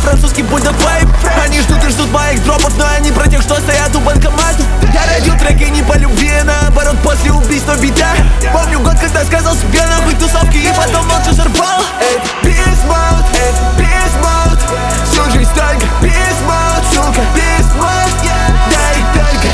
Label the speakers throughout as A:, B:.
A: французский бульдог вайп. Они ждут и ждут моих дропов, но я не про тех, что стоят у банкоматов. Я родил треки не по любви, а наоборот после убийства бита. Помню год, когда сказал себе нахуй тусовки и потом молча сорвал. Это письмо, всю жизнь только письмо, сука, письмо. Дай только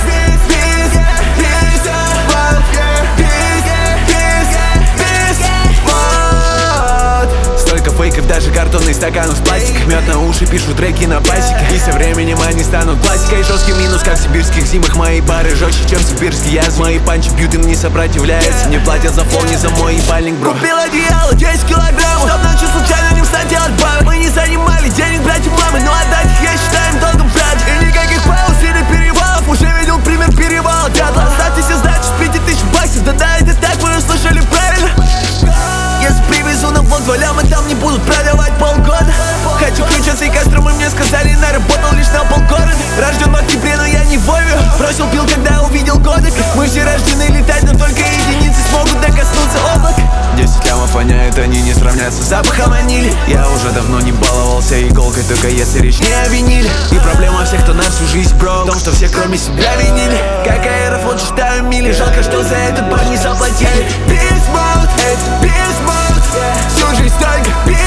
A: столько фейков, даже картонный стакан из пластика. Мед на уши, пишу треки на басике. И со временем они станут классикой. Жесткий минус, как в сибирских зимах. Мои бары жестче, чем сибирский яз. Мои панчи бьют, им не сопротивляется. Не платят за фон, не за мой ебальник, бро. Купил одеяло, 10 килограммов, чтоб ночью случайно не встать делать бабы. Мы не занимали денег, брать у мамы, но отдать их я считаю им долгом, брат. И никаких пауз или перевалов. Уже видел пример перевала дятла. Оставьте все сдачи с 5000 баксов. Да, это так, вы услышали правильно. Если привезу на влог 2 ляма, там не будут продавать полгода. Хочу ключ от всей Кострумы, мне сказали, наработал лишь на полгорода. Рожден в октябре, но я не в Вове. Бросил пил, когда увидел годик. Мы все рождены летать, но только единицы смогут докоснуться облака. 10 лямов воняют, они не сравнятся с запахом ванили. Я уже давно не баловался иголкой, только если речь не о виниле. И проблема всех, кто на всю жизнь брок, в том, что все кроме себя винили. Как аэрофлот, считаю мили. Жалко, что за этот бар не заплатили. Письмо, это письмо, всю жизнь только письмо.